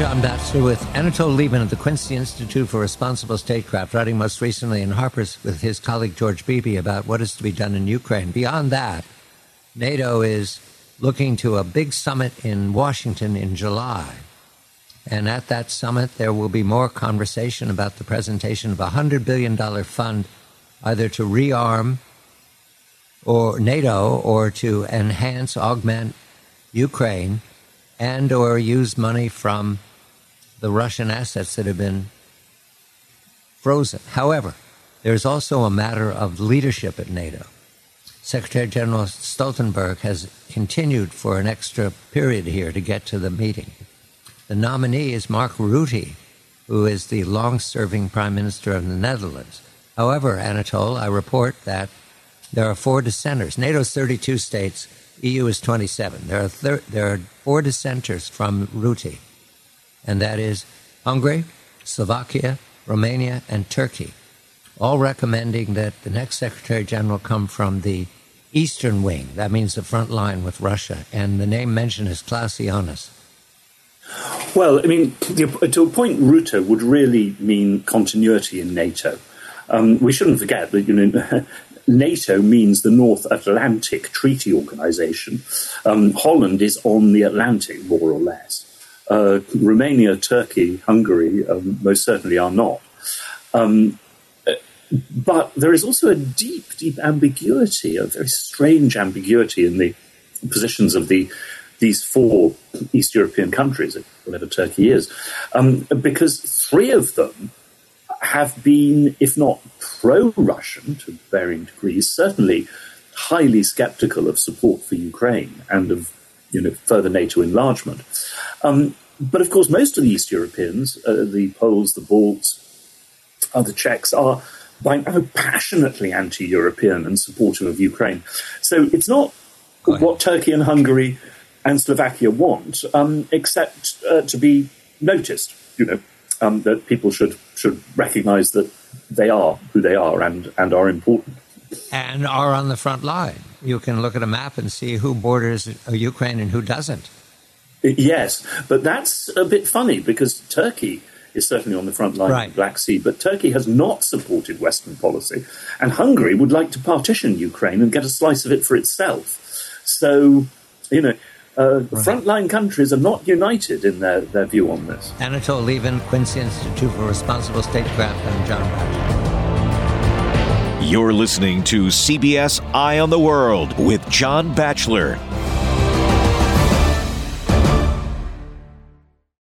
John Batchelor with Anatole Lieberman of the Quincy Institute for Responsible Statecraft, writing most recently in Harper's with his colleague George Beebe about what is to be done in Ukraine. Beyond that, NATO is looking to a big summit in Washington in July. And at that summit, there will be more conversation about the presentation of a $100 billion fund, either to rearm or NATO or to enhance, augment Ukraine, and or use money from the Russian assets that have been frozen. However, there's also a matter of leadership at NATO. Secretary General Stoltenberg has continued for an extra period here to get to the meeting. The nominee is Mark Rutte, who is the long-serving Prime Minister of the Netherlands. However, Anatole, I report that there are 4 dissenters. NATO's 32 states, EU is 27. There are 4 dissenters from Rutte, and that is Hungary, Slovakia, Romania, and Turkey, all recommending that the next Secretary General come from the eastern wing. That means the front line with Russia. And the name mentioned is Klaus Ioannis. Well, I mean, to a point, Rutte would really mean continuity in NATO. We shouldn't forget that, NATO means the North Atlantic Treaty Organization. Holland is on the Atlantic, more or less. Romania, Turkey, Hungary most certainly are not. But there is also a deep, deep ambiguity, a very strange ambiguity in the positions of these 4 East European countries, whatever Turkey is, because 3 of them have been, if not pro-Russian to varying degrees, certainly highly skeptical of support for Ukraine and of further NATO enlargement. But of course, most of the East Europeans, the Poles, the Balts, the Czechs, are by now passionately anti-European and supportive of Ukraine. So it's not what Turkey and Hungary and Slovakia want, except to be noticed, that people should recognize that they are who they are and are important. And are on the front line. You can look at a map and see who borders Ukraine and who doesn't. Yes, but that's a bit funny because Turkey is certainly on the front line of the Black Sea, but Turkey has not supported Western policy, and Hungary would like to partition Ukraine and get a slice of it for itself. So, frontline countries are not united in their view on this. Anatole Lieberman, Quincy Institute for Responsible Statecraft, and John Batchelor. You're listening to CBS Eye on the World with John Batchelor.